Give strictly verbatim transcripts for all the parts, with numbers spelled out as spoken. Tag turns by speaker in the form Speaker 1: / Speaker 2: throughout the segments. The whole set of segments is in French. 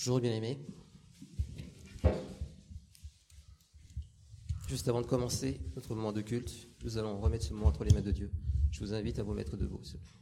Speaker 1: Bonjour bien-aimés. Juste avant de commencer notre moment de culte, nous allons remettre ce moment entre les mains de Dieu. Je vous invite à vous mettre debout.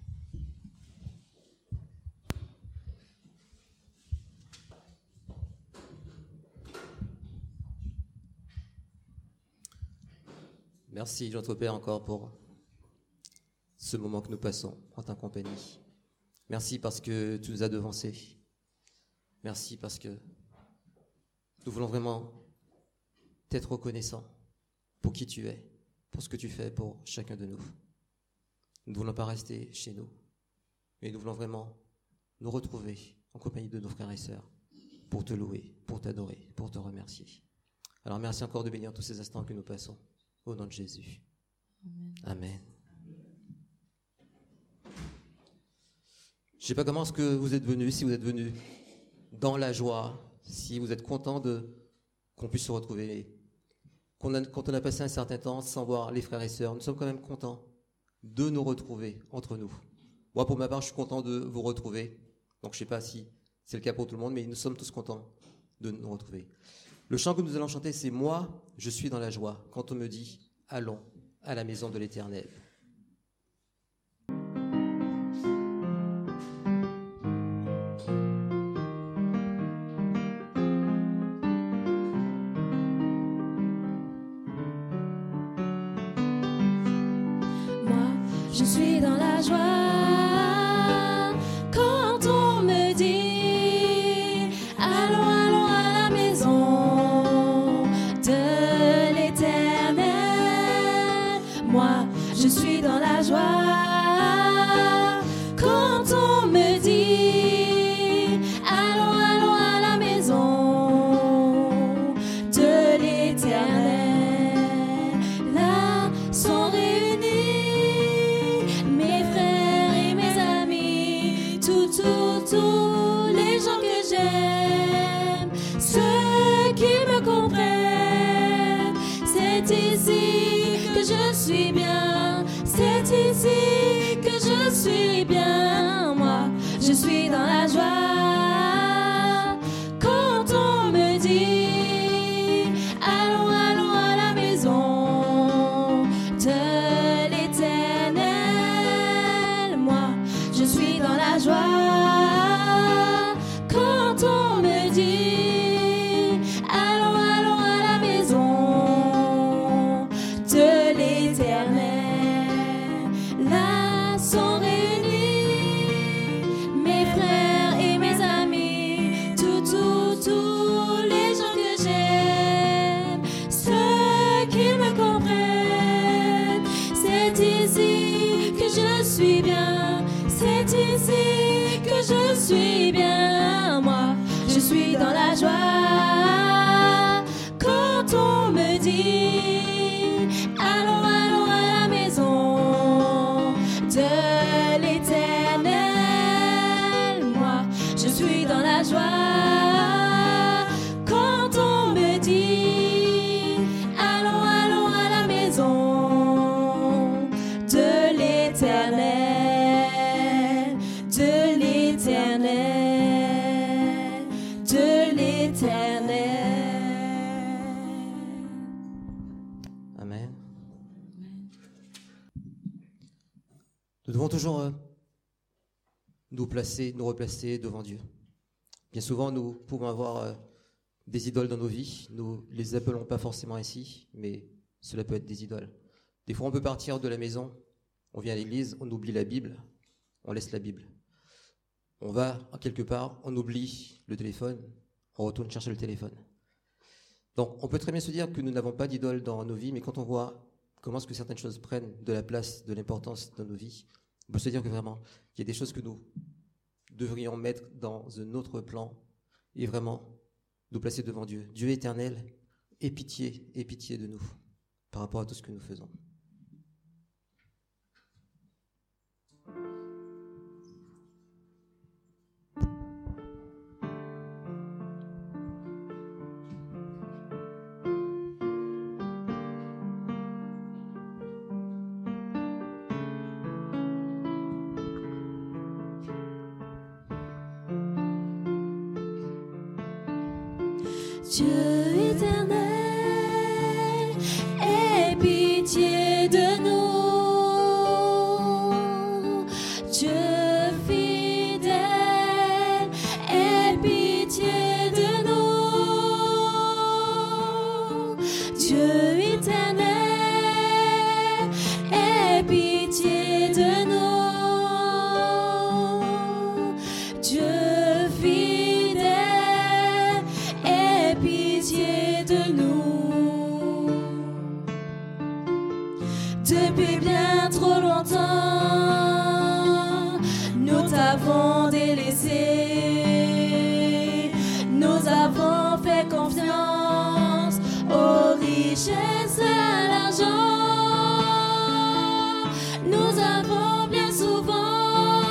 Speaker 1: Merci notre Père encore pour ce moment que nous passons en ta compagnie. Merci parce que tu nous as devancés. Merci parce que nous voulons vraiment t'être reconnaissants pour qui tu es, pour ce que tu fais pour chacun de nous. Nous ne voulons pas rester chez nous, mais nous voulons vraiment nous retrouver en compagnie de nos frères et sœurs pour te louer, pour t'adorer, pour te remercier. Alors merci encore de bénir tous ces instants que nous passons. Au nom de Jésus. Amen. Amen. Je ne sais pas comment est-ce que vous êtes venus, si vous êtes venus dans la joie, si vous êtes content de qu'on puisse se retrouver. Qu'on a, quand on a passé un certain temps sans voir les frères et sœurs, nous sommes quand même contents de nous retrouver entre nous. Moi, pour ma part, je suis content de vous retrouver. Donc, je ne sais pas si c'est le cas pour tout le monde, mais nous sommes tous contents de nous retrouver. Le chant que nous allons chanter, c'est « Moi, je suis dans la joie » quand on me dit « Allons à la maison de l'Éternel ».
Speaker 2: Je suis dans la joie quand on me dit allons, allons à la maison de l'Éternel. Moi, je suis dans la joie quand on me dit allons, allons à la maison de l'Éternel. Là sont réunis tous les gens que j'aime, ceux qui me comprennent. C'est ici que je suis bien, c'est ici que je suis bien. Moi, je suis dans la joie quand on me dit allons, allons à la maison de l'Éternel. Moi, je suis dans la joie quand on me dit allons, allons à la maison de l'Éternel. Là sont réunis mes frères et mes amis, tout, tout, tous les gens que j'aime, ceux qui me comprennent. C'est ici que je suis bien, c'est ici que je suis bien. Moi, je suis dans la joie quand on me dit allons, allons à la maison de l'Éternel. Moi, je suis dans la joie quand on me dit allons, allons à la maison de l'Éternel, de l'Éternel, de l'Éternel.
Speaker 1: Amen. Nous devons toujours euh, nous placer, nous replacer devant Dieu. Bien souvent, nous pouvons avoir euh, des idoles dans nos vies. Nous les appelons pas forcément ainsi, mais cela peut être des idoles. Des fois, on peut partir de la maison, on vient à l'église, on oublie la Bible, on laisse la Bible. On va quelque part, on oublie le téléphone, on retourne chercher le téléphone. Donc, on peut très bien se dire que nous n'avons pas d'idole dans nos vies, mais quand on voit comment est-ce que certaines choses prennent de la place, de l'importance dans nos vies, on peut se dire que vraiment, il y a des choses que nous devrions mettre dans un autre plan et vraiment nous placer devant Dieu. Dieu éternel, aie pitié, aie pitié de nous par rapport à tout ce que nous faisons.
Speaker 2: Dieu éternel, aie pitié de nous. Dieu fidèle, aie pitié de nous. Dieu éternel, aie pitié de nous. Dieu fidèle, aie pitié de nous. Depuis bien trop longtemps, nous t'avons délaissé. Nous avons fait confiance aux richesses et à l'argent. Nous avons bien souvent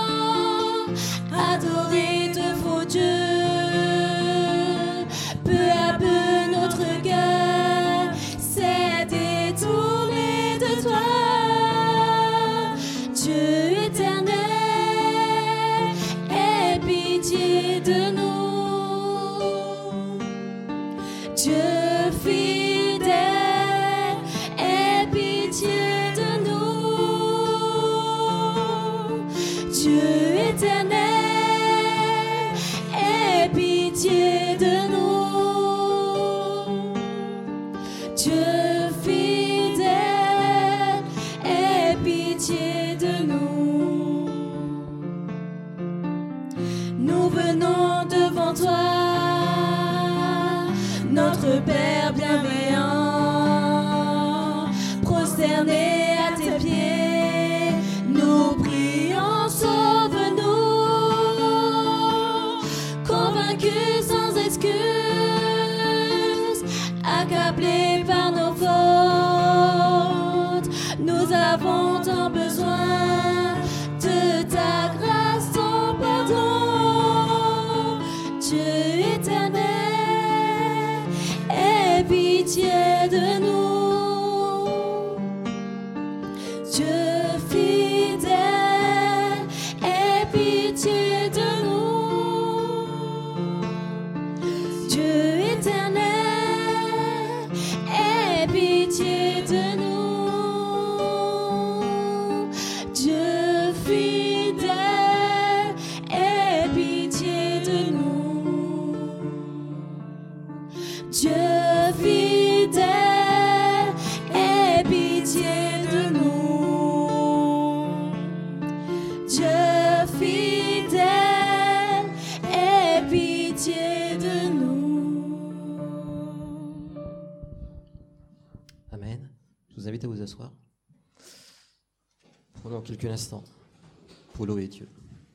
Speaker 2: adoré de faux dieux. Peu à peu notre cœur s'est détourné de toi. Dieu éternel, aie pitié de nous. Dieu fidèle, aie pitié de nous. Dieu éternel, aie pitié de nous. Dieu fidèle, aie pitié de nous. Nous venons devant toi, notre Père bienveillant, prosterné à tes pieds, nous prions, sauve-nous, convaincus sans excuse, accablés par nos fautes, nous avons tant besoin de ta grâce, ton pardon. Dieu éternel, aie pitié de nous. Dieu fidèle, aie pitié de nous. Dieu éternel, aie pitié de nous. Dieu fidèle, aie pitié de nous. Dieu fidèle, aie pitié de nous. Dieu fidèle, aie pitié de nous.
Speaker 1: Amen. Je vous invite à vous asseoir. Prenons quelques instants pour louer Dieu.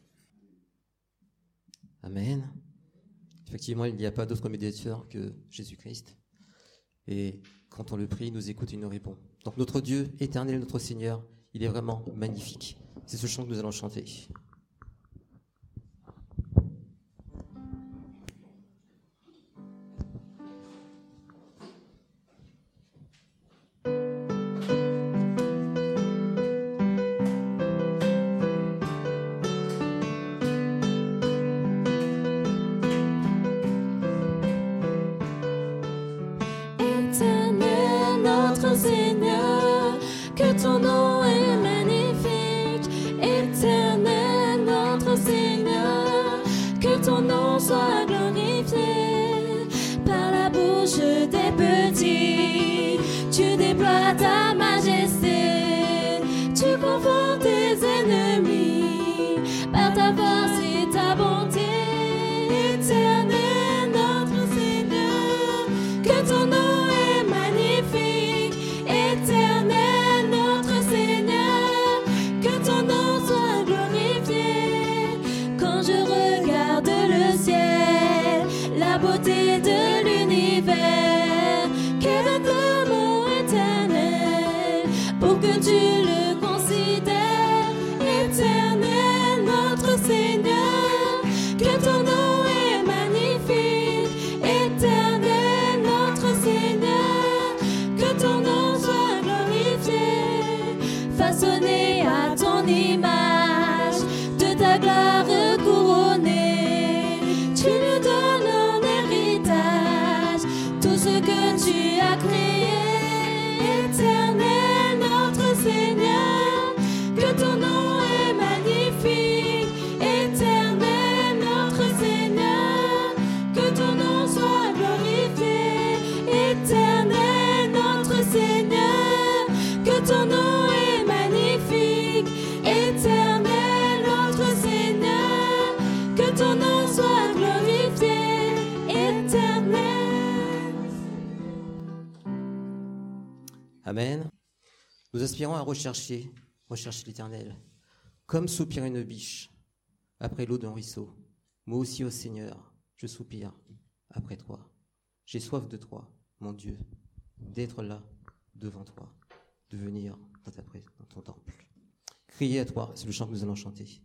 Speaker 1: Amen. Effectivement, il n'y a pas d'autre médiateur que Jésus-Christ. Et quand on le prie, il nous écoute et il nous répond. Donc notre Dieu éternel, notre Seigneur, il est vraiment magnifique. C'est ce chant que nous allons chanter.
Speaker 2: Éternel, notre Seigneur, que ton nom est magnifique. Éternel, notre Seigneur, que ton nom soit glorifié. Par la bouche des petits, tu déploies ta majesté. Tu confortes tes ennemis par ta force et ta bonté. Éternel, notre Seigneur, que ton nom est magnifique. Éternel, notre Seigneur, que ton nom soit glorifié. Quand je regarde le ciel, la beauté de l'univers, quel est le mot éternel pour que tu le considères. Éternel, notre Seigneur, que ton nom est magnifique. Éternel, notre Seigneur, que ton nom soit glorifié. Façonné à ton image, de ta gloire couronnée.
Speaker 1: Amen. Nous aspirons à rechercher, rechercher l'Éternel, comme soupire une biche après l'eau d'un ruisseau. Moi aussi, ô Seigneur, je soupire après toi. J'ai soif de toi, mon Dieu, d'être là devant toi, de venir dans, ta, dans ton temple. Crier à toi, c'est le chant que nous allons chanter.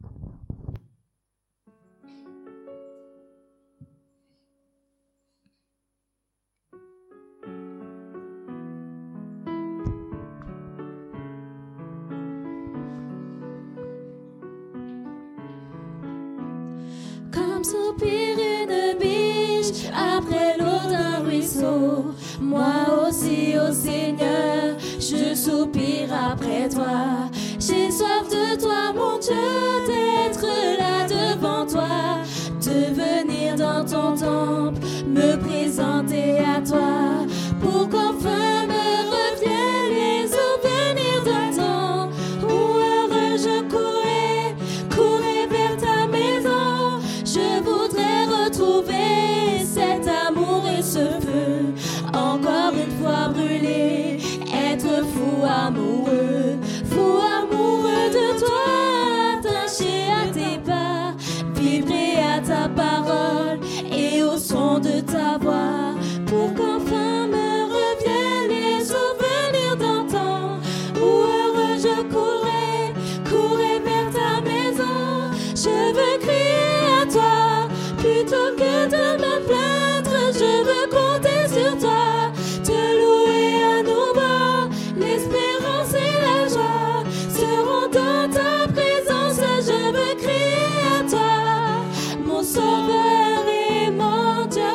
Speaker 2: Comme soupire une biche après l'eau d'un ruisseau, moi aussi, ô Seigneur, je soupire après toi. J'ai soif de toi, mon Dieu, d'être là devant toi, de venir dans ton temple, me présenter à toi, pour qu'enfin me reviennent les souvenirs d'un temps où heureux je courais, courais vers ta maison. Je voudrais retrouver cet amour et ce feu, encore une fois brûler, être fou amoureux, fou amoureux de toi, attaché à tes pas, vibrer à ta parole et au son de ta voix, pour qu'enfin me reviennent les souvenirs d'antan, où heureux je courais, courais vers ta maison. Je veux crier à toi, plutôt que de me plaindre, je veux compter sur toi, te louer à nouveau, l'espérance et la joie seront dans ta présence. Je veux crier à toi, mon sauveur et mon Dieu.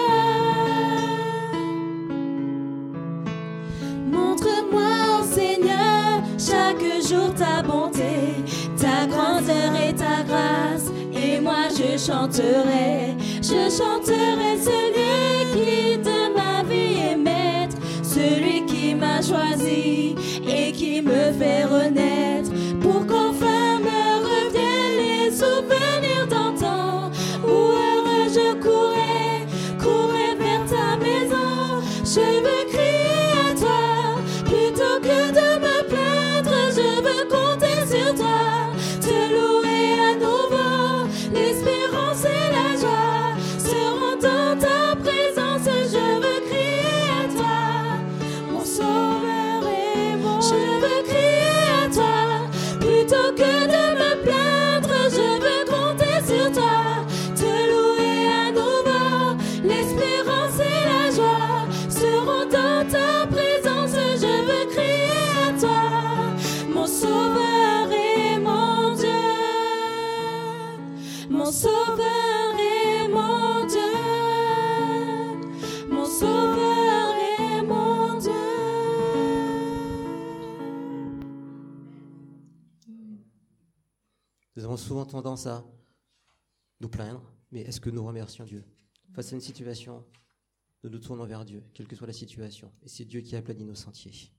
Speaker 2: Montre-moi, ô Seigneur, chaque jour ta bonté, ta grandeur et ta grâce, et moi je chanterai, je chanterai celui qui de ma vie est maître, celui qui m'a choisi et qui me fait renaître, pour qu'enfin me reviennent les souvenirs d'antan, où heureux je courais, courais vers ta maison. Je veux crier à toi, plutôt que de me plaindre, je veux compter sur toi, te louer à nouveau, l'espérance et la joie seront dans ta présence. Je veux crier à toi, mon sauveur et mon Dieu. Je veux crier à toi, plutôt que de me plaindre, je veux compter sur toi, te louer à nouveau, l'espérance et la joie seront dans ta présence. Je veux crier à toi, mon sauveur et mon Dieu, mon sauveur et mon Dieu, mon sauveur et mon Dieu.
Speaker 1: Nous avons souvent tendance à nous plaindre, mais est-ce que nous remercions Dieu? Face à une situation, nous nous tournons vers Dieu, quelle que soit la situation, et c'est Dieu qui aplani nos sentiers.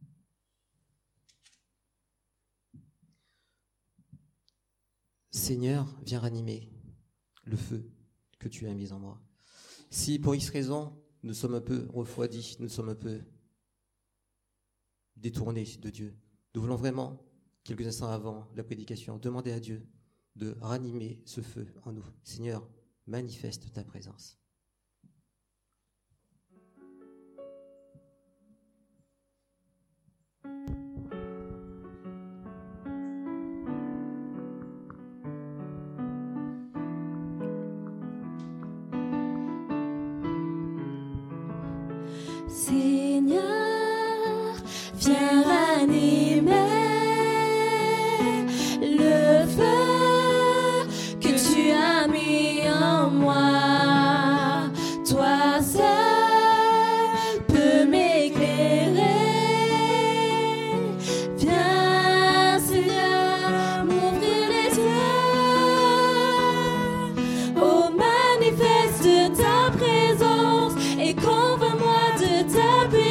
Speaker 1: Seigneur, viens ranimer le feu que tu as mis en moi. Si pour X raison, nous sommes un peu refroidis, nous sommes un peu détournés de Dieu, nous voulons vraiment, quelques instants avant la prédication, demander à Dieu de ranimer ce feu en nous. Seigneur, manifeste ta présence.
Speaker 2: Seigneur, viens ranimer le feu que tu as mis en moi. Toi seul peux m'éclairer. Viens, Seigneur, m'ouvrir les yeux. Oh, manifeste ta présence et convainc-moi de ta puissance.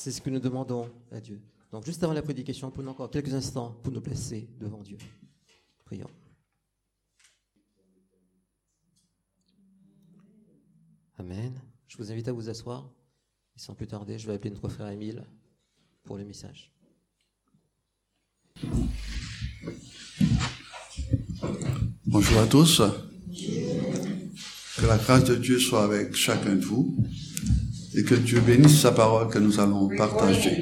Speaker 1: C'est ce que nous demandons à Dieu. Donc, juste avant la prédication, prenons encore quelques instants pour nous placer devant Dieu. Prions. Amen. Je vous invite à vous asseoir. Et sans plus tarder, je vais appeler notre frère Émile pour le message.
Speaker 3: Bonjour à tous. Que la grâce de Dieu soit avec chacun de vous et que Dieu bénisse sa parole que nous allons partager.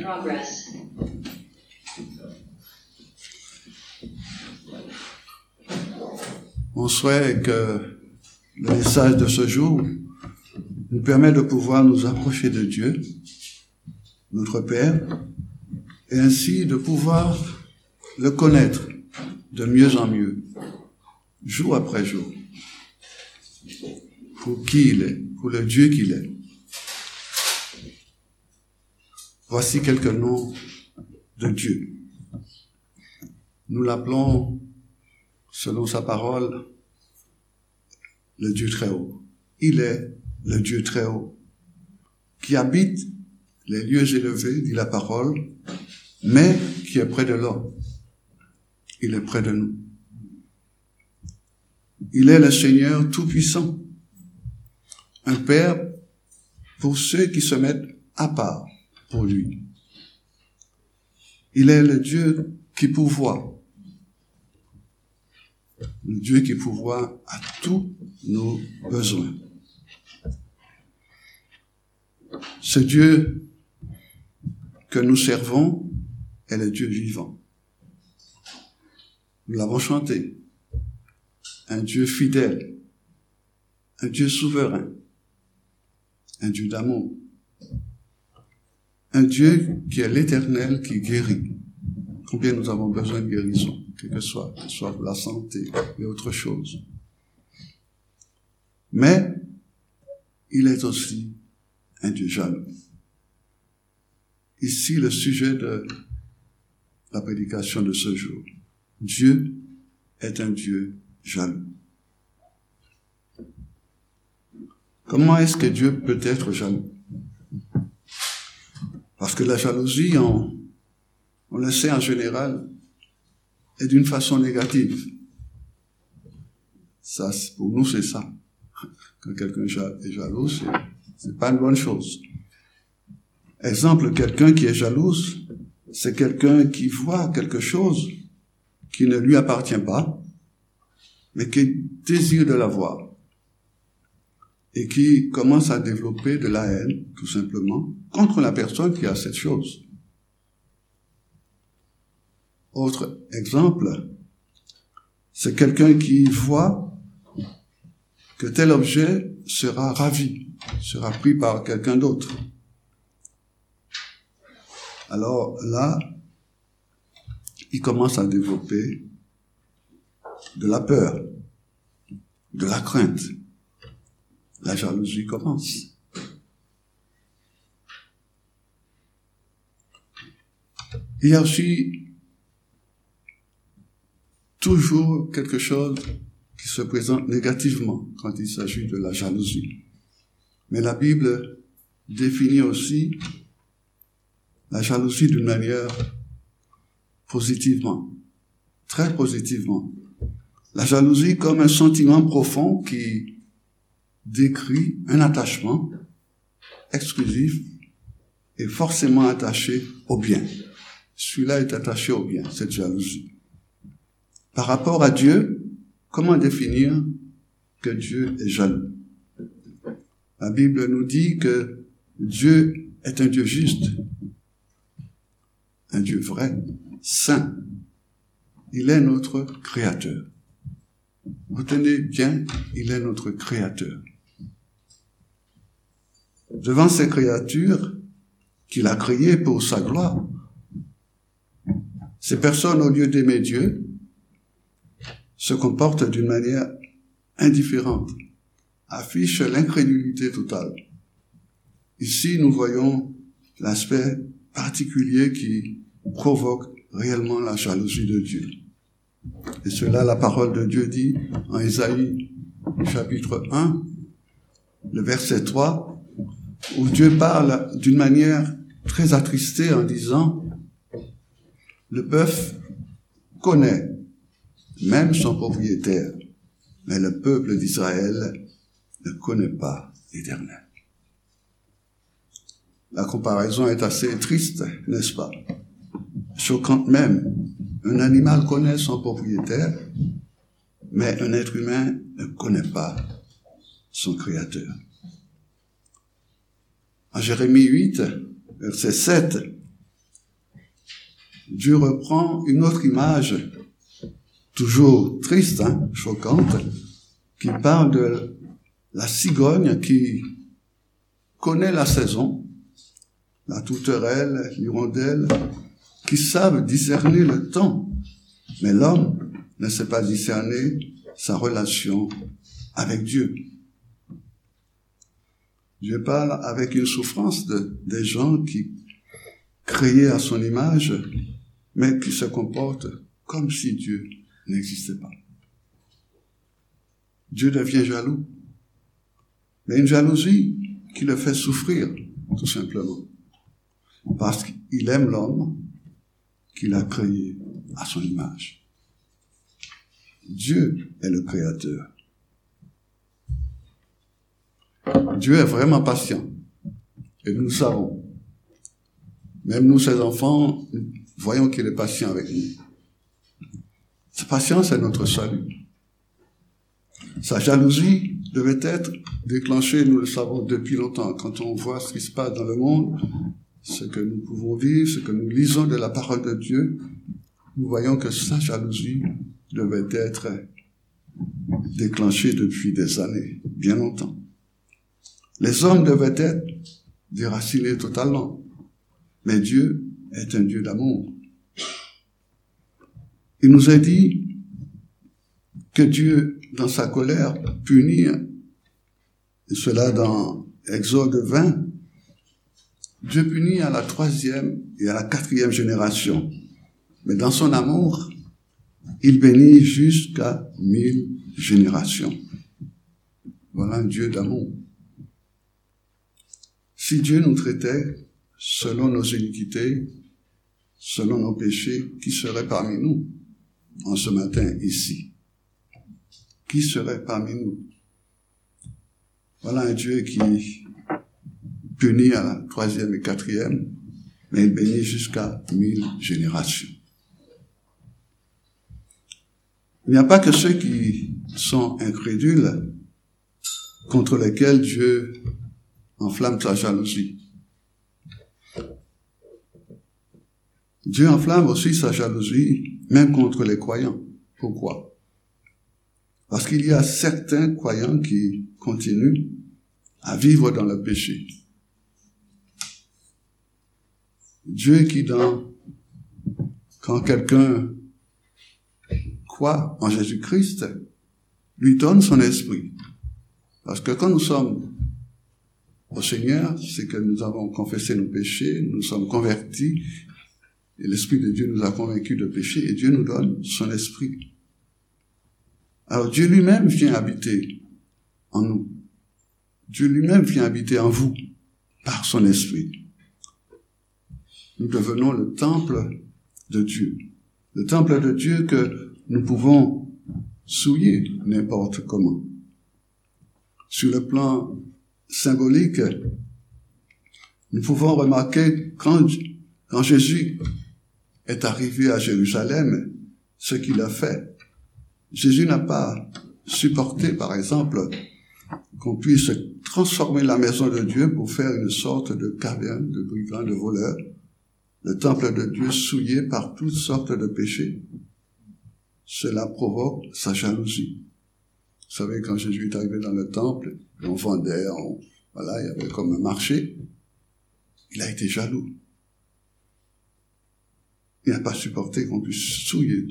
Speaker 3: Mon souhait est que le message de ce jour nous permet de pouvoir nous approcher de Dieu, notre Père, et ainsi de pouvoir le connaître de mieux en mieux, jour après jour, pour qui il est, pour le Dieu qu'il est. Voici quelques noms de Dieu. Nous l'appelons, selon sa parole, le Dieu très haut. Il est le Dieu très haut, qui habite les lieux élevés, dit la parole, mais qui est près de l'homme. Il est près de nous. Il est le Seigneur Tout-Puissant, un Père pour ceux qui se mettent à part pour lui. Il est le Dieu qui pourvoit, le Dieu qui pourvoit à tous nos besoins. Ce Dieu que nous servons est le Dieu vivant. Nous l'avons chanté. Un Dieu fidèle, un Dieu souverain, un Dieu d'amour, un Dieu qui est l'Éternel qui guérit. Combien nous avons besoin de guérison, quel que soit, que ce soit pour la santé et autre chose. Mais il est aussi un Dieu jaloux. Ici, le sujet de la prédication de ce jour. Dieu est un Dieu jaloux. Comment est-ce que Dieu peut être jaloux? Parce que la jalousie, on, on le sait en général, est d'une façon négative. Ça, pour nous, c'est ça. Quand quelqu'un est jaloux, c'est, c'est pas une bonne chose. Exemple, quelqu'un qui est jaloux, c'est quelqu'un qui voit quelque chose qui ne lui appartient pas, mais qui désire de l'avoir, et qui commence à développer de la haine, tout simplement, contre la personne qui a cette chose. Autre exemple, c'est quelqu'un qui voit que tel objet sera ravi, sera pris par quelqu'un d'autre. Alors là, il commence à développer de la peur, de la crainte. La jalousie commence. Il y a aussi toujours quelque chose qui se présente négativement quand il s'agit de la jalousie. Mais la Bible définit aussi la jalousie d'une manière positivement, très positivement. La jalousie comme un sentiment profond qui décrit un attachement exclusif et forcément attaché au bien. Celui-là est attaché au bien, cette jalousie. Par rapport à Dieu, comment définir que Dieu est jaloux? La Bible nous dit que Dieu est un Dieu juste, un Dieu vrai, saint. Il est notre Créateur. Retenez bien, il est notre Créateur. Devant ces créatures qu'il a créées pour sa gloire, ces personnes, au lieu d'aimer Dieu, se comportent d'une manière indifférente, affichent l'incrédulité totale. Ici, nous voyons l'aspect particulier qui provoque réellement la jalousie de Dieu. Et cela, la parole de Dieu dit en Ésaïe, chapitre un, le verset trois, où Dieu parle d'une manière très attristé en disant, le bœuf connaît même son propriétaire, mais le peuple d'Israël ne connaît pas l'Éternel. La comparaison est assez triste, n'est-ce pas? Choquante même. Un animal connaît son propriétaire, mais un être humain ne connaît pas son Créateur. En Jérémie huit, verset sept, Dieu reprend une autre image, toujours triste, hein, choquante, qui parle de la cigogne qui connaît la saison, la tourterelle, l'hirondelle, qui savent discerner le temps, mais l'homme ne sait pas discerner sa relation avec Dieu. Je parle avec une souffrance de, des gens qui, créés à son image, mais qui se comportent comme si Dieu n'existait pas. Dieu devient jaloux, mais une jalousie qui le fait souffrir, tout simplement, parce qu'il aime l'homme qu'il a créé à son image. Dieu est le Créateur. Dieu est vraiment patient, et nous le savons. Même nous, ses enfants, voyons qu'il est patient avec nous. Sa patience est notre salut. Sa jalousie devait être déclenchée, nous le savons depuis longtemps, quand on voit ce qui se passe dans le monde, ce que nous pouvons vivre, ce que nous lisons de la parole de Dieu, nous voyons que sa jalousie devait être déclenchée depuis des années, bien longtemps. Les hommes devaient être déracinés totalement, mais Dieu est un Dieu d'amour. Il nous a dit que Dieu, dans sa colère, punit, et cela dans Exode vingt, Dieu punit à la troisième et à la quatrième génération. Mais dans son amour, il bénit jusqu'à mille générations. Voilà un Dieu d'amour. Si Dieu nous traitait selon nos iniquités, selon nos péchés, qui serait parmi nous en ce matin ici? Qui serait parmi nous? Voilà un Dieu qui punit à la troisième et quatrième, mais il bénit jusqu'à mille générations. Il n'y a pas que ceux qui sont incrédules contre lesquels Dieu enflamme sa jalousie. Dieu enflamme aussi sa jalousie, même contre les croyants. Pourquoi? Parce qu'il y a certains croyants qui continuent à vivre dans le péché. Dieu qui, dans, quand quelqu'un croit en Jésus-Christ, lui donne son esprit. Parce que quand nous sommes au Seigneur, c'est que nous avons confessé nos péchés, nous sommes convertis, et l'Esprit de Dieu nous a convaincus de péché, et Dieu nous donne son esprit. Alors Dieu lui-même vient habiter en nous. Dieu lui-même vient habiter en vous, par son esprit. Nous devenons le temple de Dieu. Le temple de Dieu que nous pouvons souiller n'importe comment. Sur le plan symbolique, nous pouvons remarquer quand, quand Jésus est arrivé à Jérusalem, ce qu'il a fait. Jésus n'a pas supporté, par exemple, qu'on puisse transformer la maison de Dieu pour faire une sorte de caverne de brigands, de voleurs, le temple de Dieu souillé par toutes sortes de péchés. Cela provoque sa jalousie. Vous savez, quand Jésus est arrivé dans le temple, on vendait, on, voilà, il y avait comme un marché. Il a été jaloux. Il n'a pas supporté qu'on puisse souiller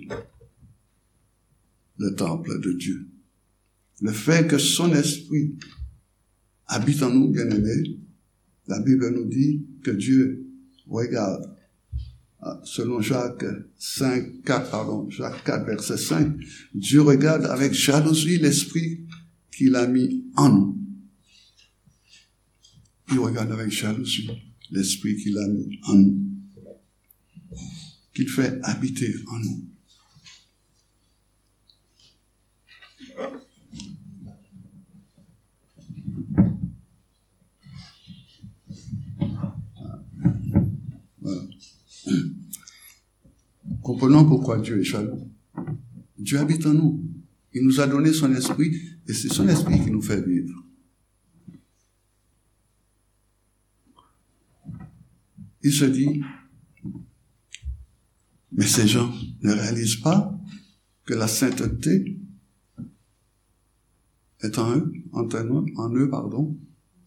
Speaker 3: le temple de Dieu. Le fait que son esprit habite en nous, bien-aimés, la Bible nous dit que Dieu regarde, selon Jacques cinq, quatre, pardon, Jacques quatre, verset cinq, Dieu regarde avec jalousie l'esprit qu'il a mis en nous. Il regarde avec jalousie l'Esprit qu'il a mis en nous, qu'il fait habiter en nous. Voilà. Comprenons pourquoi Dieu est jaloux. Dieu habite en nous. Il nous a donné son esprit et c'est son esprit qui nous fait vivre. Il se dit, mais ces gens ne réalisent pas que la sainteté est en eux, en eux, en eux, pardon,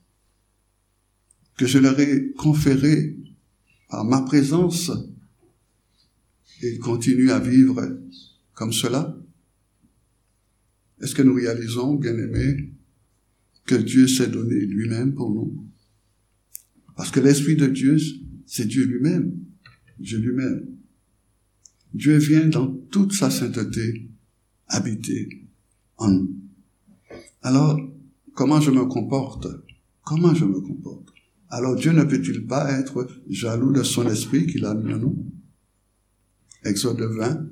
Speaker 3: que je leur ai conféré par ma présence et ils continuent à vivre comme cela. Est-ce que nous réalisons, bien-aimés, que Dieu s'est donné lui-même pour nous? Parce que l'Esprit de Dieu, c'est Dieu lui-même. Dieu lui-même. Dieu vient dans toute sa sainteté habiter en nous. Alors, comment je me comporte? Comment je me comporte? Alors, Dieu ne peut-il pas être jaloux de son esprit qu'il a mis en nous? Exode vingt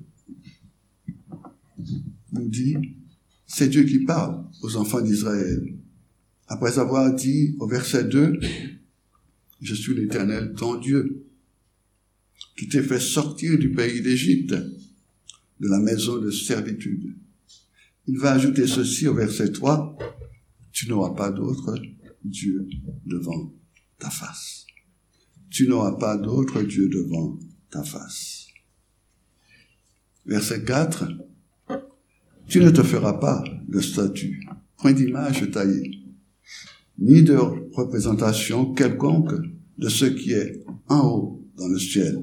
Speaker 3: nous dit, c'est Dieu qui parle aux enfants d'Israël. Après avoir dit au verset deux, je suis l'Éternel, ton Dieu, qui t'ai fait sortir du pays d'Égypte, de la maison de servitude. Il va ajouter ceci au verset trois, tu n'auras pas d'autre Dieu devant ta face. Tu n'auras pas d'autre Dieu devant ta face. Verset quatre, tu ne te feras pas de statue, point d'image taillée, ni de représentation quelconque de ce qui est en haut dans le ciel,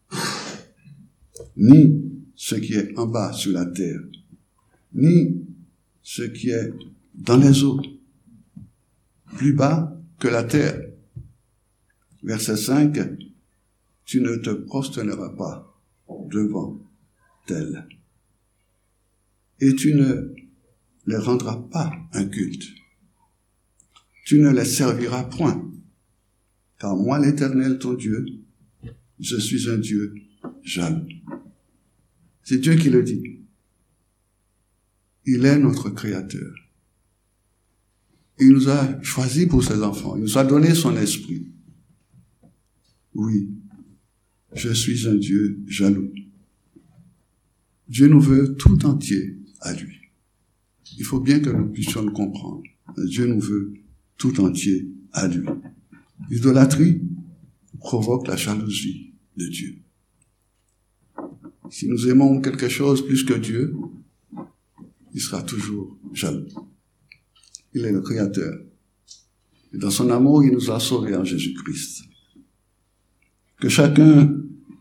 Speaker 3: ni ce qui est en bas sur la terre, ni ce qui est dans les eaux, plus bas que la terre. Verset cinq, tu ne te prosterneras pas devant elles, et tu ne les rendras pas un culte. Tu ne les serviras point, car moi, l'Éternel, ton Dieu, je suis un Dieu jaloux. C'est Dieu qui le dit. Il est notre Créateur. Il nous a choisis pour ses enfants. Il nous a donné son esprit. Oui, je suis un Dieu jaloux. Dieu nous veut tout entier à lui. Il faut bien que nous puissions le comprendre. Dieu nous veut tout entier à lui. L'idolâtrie provoque la jalousie de Dieu. Si nous aimons quelque chose plus que Dieu, il sera toujours jaloux. Il est le Créateur. Et dans son amour, il nous a sauvés en Jésus-Christ. Que chacun,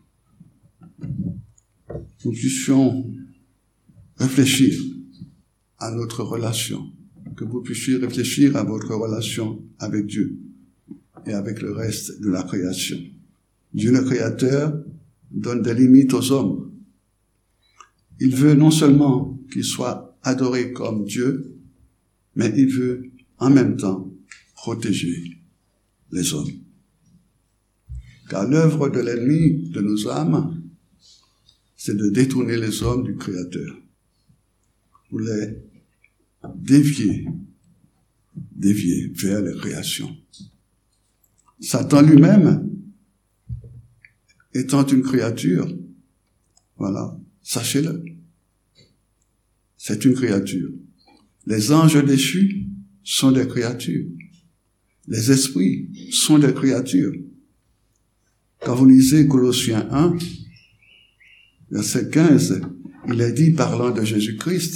Speaker 3: nous puissions réfléchir à notre relation, que vous puissiez réfléchir à votre relation avec Dieu et avec le reste de la création. Dieu le Créateur donne des limites aux hommes. Il veut non seulement qu'ils soient adorés comme Dieu, mais il veut en même temps protéger les hommes. Car l'œuvre de l'ennemi de nos âmes, c'est de détourner les hommes du Créateur, pour les dévier, dévier vers les créations. Satan lui-même, étant une créature, voilà, sachez-le, c'est une créature. Les anges déchus sont des créatures. Les esprits sont des créatures. Quand vous lisez Colossiens un, verset quinze, il est dit, parlant de Jésus-Christ,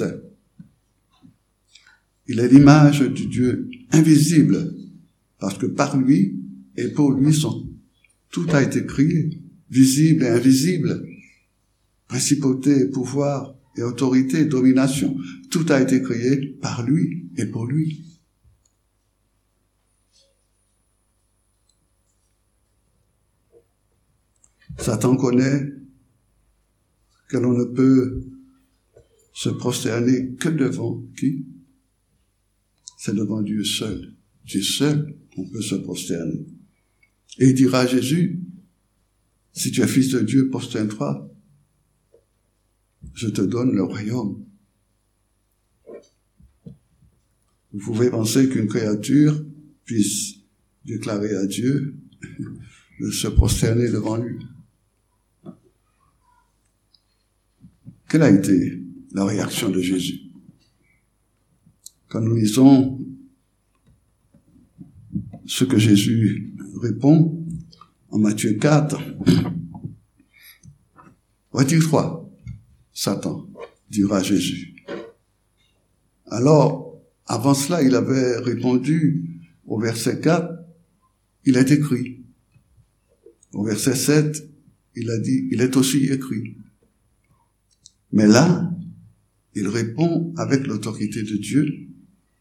Speaker 3: il est l'image du Dieu invisible, parce que par lui et pour lui, sont, tout a été créé, visible et invisible, principauté, pouvoir et autorité, domination, tout a été créé par lui et pour lui. Satan connaît que l'on ne peut se prosterner que devant qui? C'est devant Dieu seul. Dieu seul qu'on peut se prosterner. Et il dira à Jésus, si tu es fils de Dieu, prosterne-toi, je te donne le royaume. Vous pouvez penser qu'une créature puisse déclarer à Dieu de se prosterner devant lui. Quelle a été la réaction de Jésus? Quand nous lisons ce que Jésus répond en Matthieu quatre, retire-toi, Satan, dira Jésus. Alors, avant cela, il avait répondu au verset quatre, il est écrit. Au verset sept, il a dit, il est aussi écrit. Mais là, il répond avec l'autorité de Dieu.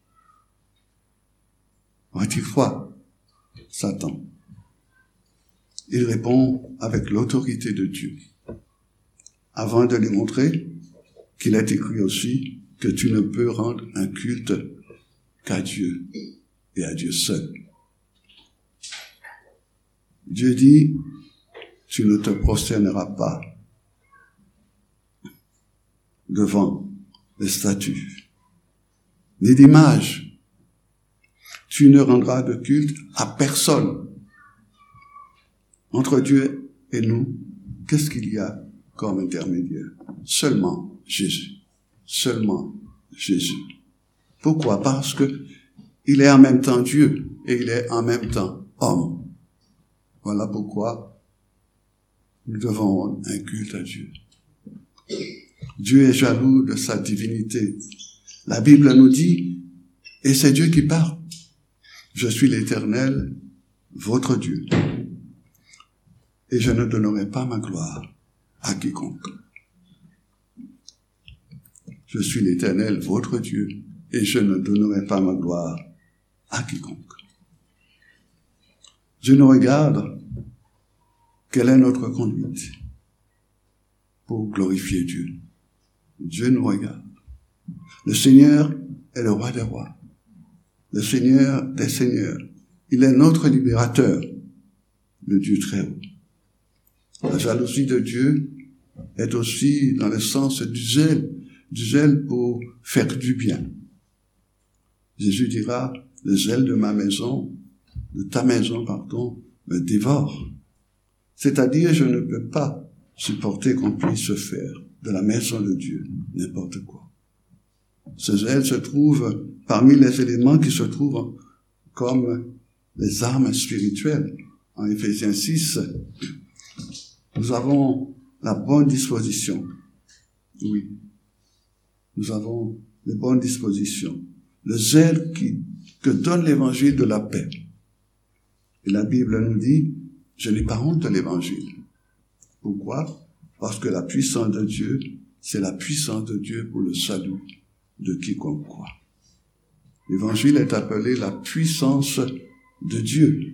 Speaker 3: Retire-toi, Satan. Il répond avec l'autorité de Dieu, avant de lui montrer qu'il est écrit aussi que tu ne peux rendre un culte qu'à Dieu et à Dieu seul. Dieu dit, tu ne te prosterneras pas devant les statues, ni d'image. Tu ne rendras de culte à personne. Entre Dieu et nous, qu'est-ce qu'il y a comme intermédiaire? Seulement Jésus. Seulement Jésus. Pourquoi? Parce que il est en même temps Dieu et il est en même temps homme. Voilà pourquoi nous devons rendre un culte à Dieu. Dieu est jaloux de sa divinité. La Bible nous dit, et c'est Dieu qui parle, je suis l'Éternel, votre Dieu, et je ne donnerai pas ma gloire à quiconque. Je suis l'Éternel, votre Dieu, et je ne donnerai pas ma gloire à quiconque. Dieu nous regarde, quelle est notre conduite pour glorifier Dieu. Dieu nous regarde. Le Seigneur est le roi des rois, le Seigneur des seigneurs. Il est notre libérateur, le Dieu très haut. La jalousie de Dieu est aussi dans le sens du zèle, du zèle pour faire du bien. Jésus dira, le zèle de ma maison, de ta maison, pardon, me dévore. C'est-à-dire, je ne peux pas supporter qu'on puisse faire de la maison de Dieu n'importe quoi. Ce zèle se trouve parmi les éléments qui se trouvent comme les armes spirituelles. En Éphésiens six, nous avons la bonne disposition. Oui, nous avons les bonnes dispositions. Le zèle qui, que donne l'évangile de la paix. Et la Bible nous dit, je n'ai pas honte de l'évangile. Pourquoi? Parce que la puissance de Dieu, c'est la puissance de Dieu pour le salut de quiconque croit. L'évangile est appelé la puissance de Dieu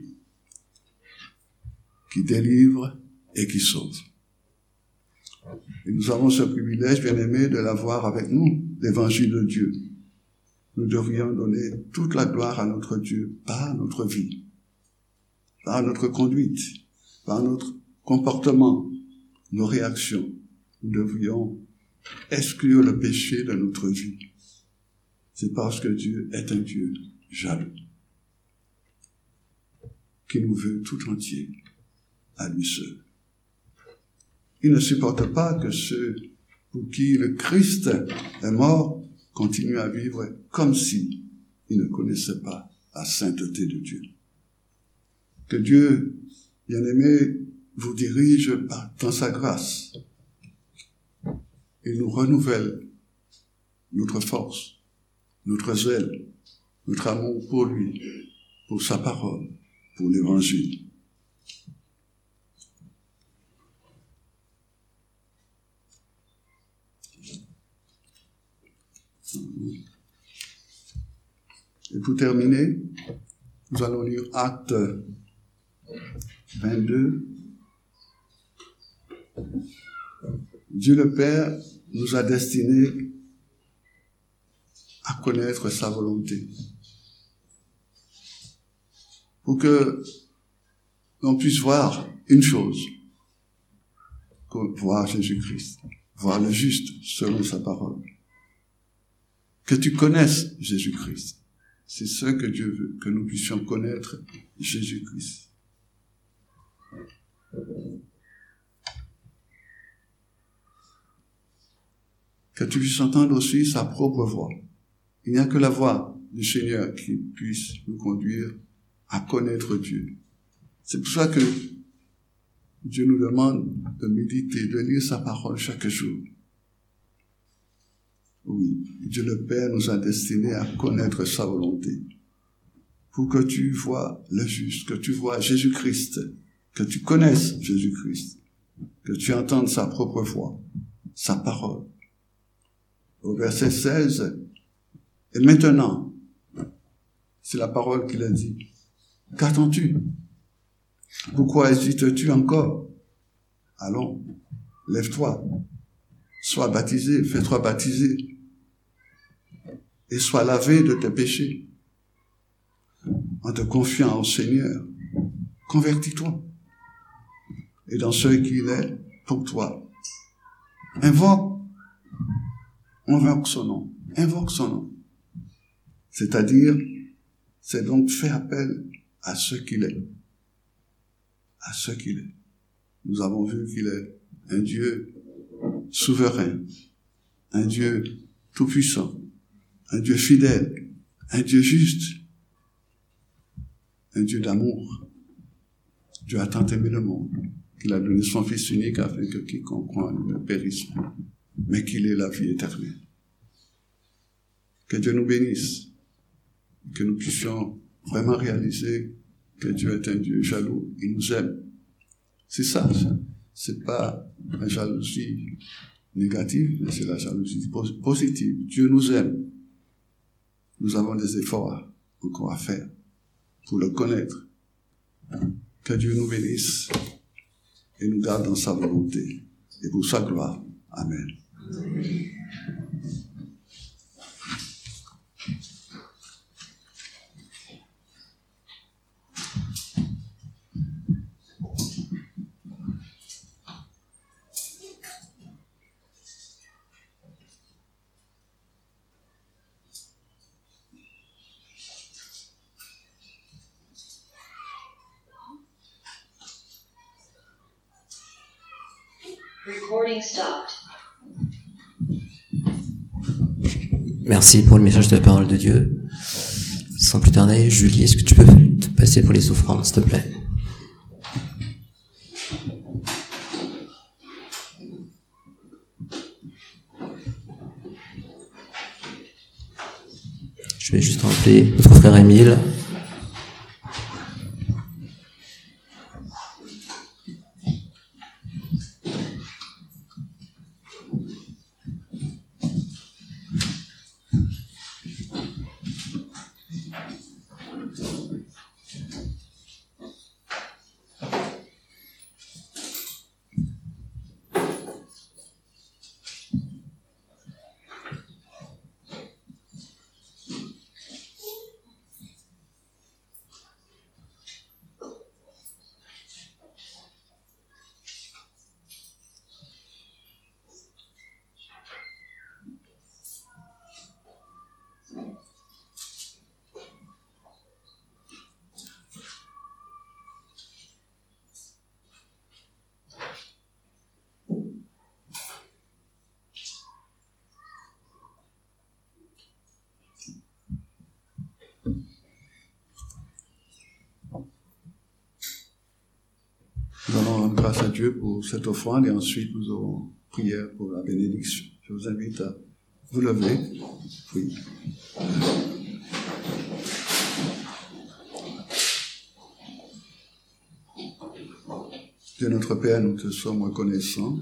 Speaker 3: qui délivre et qui sauve. Et nous avons ce privilège, bien aimé, de l'avoir avec nous, l'évangile de Dieu. Nous devrions donner toute la gloire à notre Dieu par notre vie, par notre conduite, par notre comportement, nos réactions. Nous devrions exclure le péché de notre vie. C'est parce que Dieu est un Dieu jaloux, qui nous veut tout entier à lui seul. Il ne supporte pas que ceux pour qui le Christ est mort continuent à vivre comme si ils ne connaissaient pas la sainteté de Dieu. Que Dieu, bien-aimé, vous dirige dans sa grâce et nous renouvelle notre force, notre zèle, notre amour pour lui, pour sa parole, pour l'évangile. Et pour terminer, nous allons lire Acte vingt-deux. Dieu le Père nous a destinés à connaître sa volonté. Pour que on puisse voir une chose, voir Jésus-Christ, voir le juste selon sa parole. Que tu connaisses Jésus-Christ. C'est ce que Dieu veut, que nous puissions connaître Jésus-Christ. Que tu puisses entendre aussi sa propre voix. Il n'y a que la voix du Seigneur qui puisse nous conduire à connaître Dieu. C'est pour ça que Dieu nous demande de méditer, de lire sa parole chaque jour. Oui, Dieu le Père nous a destinés à connaître sa volonté. Pour que tu vois le juste, que tu vois Jésus-Christ, que tu connaisses Jésus-Christ, que tu entendes sa propre voix, sa parole. Au verset seize, et maintenant, c'est la parole qu'il a dit. Qu'attends-tu? Pourquoi hésites-tu encore? Allons, lève-toi, sois baptisé, fais-toi baptiser, et sois lavé de tes péchés. En te confiant au Seigneur, convertis-toi. Et dans ce qu'il est pour toi, invoque, invoque son nom, invoque son nom. C'est-à-dire, c'est donc faire appel à ce qu'il est. À ce qu'il est. Nous avons vu qu'il est un Dieu souverain, un Dieu tout-puissant, un Dieu fidèle, un Dieu juste, un Dieu d'amour. Dieu a tant aimé le monde qu'il a donné son Fils unique afin que quiconque croit en lui ne périsse pas, mais qu'il ait la vie éternelle. Que Dieu nous bénisse, que nous puissions vraiment réaliser que Dieu est un Dieu jaloux, il nous aime. C'est ça, ça. C'est pas la jalousie négative, mais c'est la jalousie positive. Dieu nous aime. Nous avons des efforts encore à faire pour le connaître. Que Dieu nous bénisse et nous garde dans sa volonté et pour sa gloire. Amen. Amen.
Speaker 4: Recording stopped.
Speaker 1: Merci pour le message de la parole de Dieu. Sans plus tarder, Julie, est-ce que tu peux te passer pour les offrandes, s'il te plaît? Je vais juste rappeler notre frère Émile.
Speaker 3: Nous allons rendre grâce à Dieu pour cette offrande et ensuite nous aurons prière pour la bénédiction. Je vous invite à vous lever. Oui. Dieu notre Père, nous te sommes reconnaissants.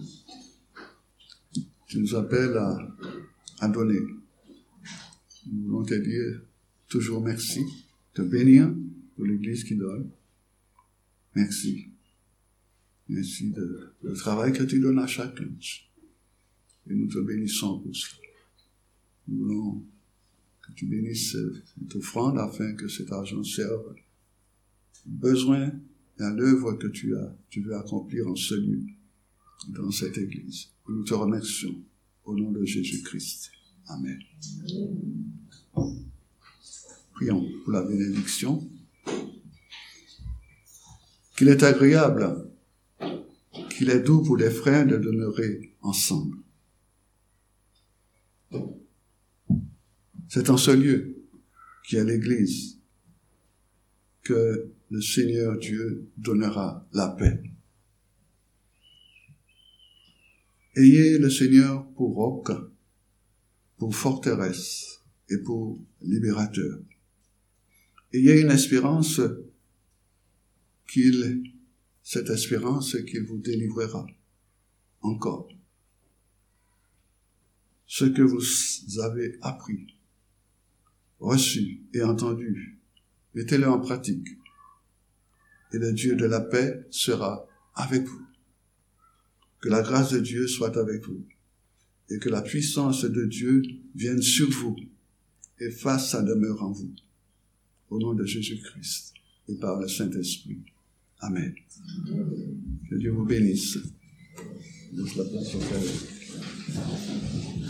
Speaker 3: Tu nous appelles à, à donner. Nous voulons te dire toujours merci, te bénir pour l'Église qui donne. Merci. Merci de, de le travail que tu donnes à chacun. Et nous te bénissons pour cela. Nous voulons que tu bénisses cette offrande afin que cet argent serve aux besoins et à l'œuvre que tu as, tu veux accomplir en ce lieu, dans cette église. Nous te remercions au nom de Jésus-Christ. Amen. Prions pour la bénédiction. Qu'il est agréable, qu'il est doux pour les frères de demeurer ensemble. C'est en ce lieu, qui est l'Église, que le Seigneur Dieu donnera la paix. Ayez le Seigneur pour roc, pour forteresse et pour libérateur. Ayez une espérance qu'il, cette espérance qu'il vous délivrera encore. Ce que vous avez appris, reçu et entendu, mettez-le en pratique, et le Dieu de la paix sera avec vous. Que la grâce de Dieu soit avec vous, et que la puissance de Dieu vienne sur vous, et fasse sa demeure en vous. Au nom de Jésus-Christ, et par le Saint-Esprit. Amen. Que Dieu vous bénisse. Laisse la place au Père.